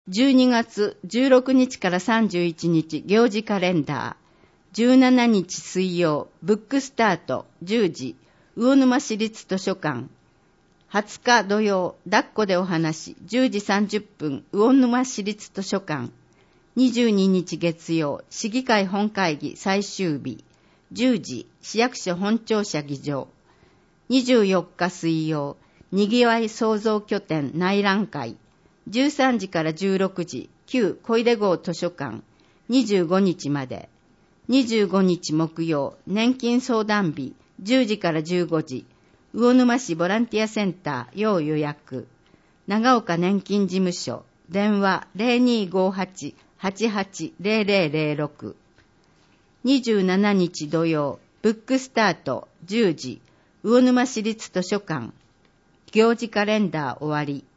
12月16日から31日行事カレンダー。17日水曜ブックスタート10時魚沼市立図書館。20日土曜抱っこでお話10時30分魚沼市立図書館。22日月曜市議会本会議最終日10時市役所本庁舎議場。24日水曜にぎわい創造拠点内覧会13時から16時旧小出郷図書館。25日まで。25日木曜年金相談日10時から15時魚沼市ボランティアセンター要予約。長岡年金事務所電話 0258-880006。27日土曜ブックスタート10時魚沼市立図書館。行事カレンダー終わり。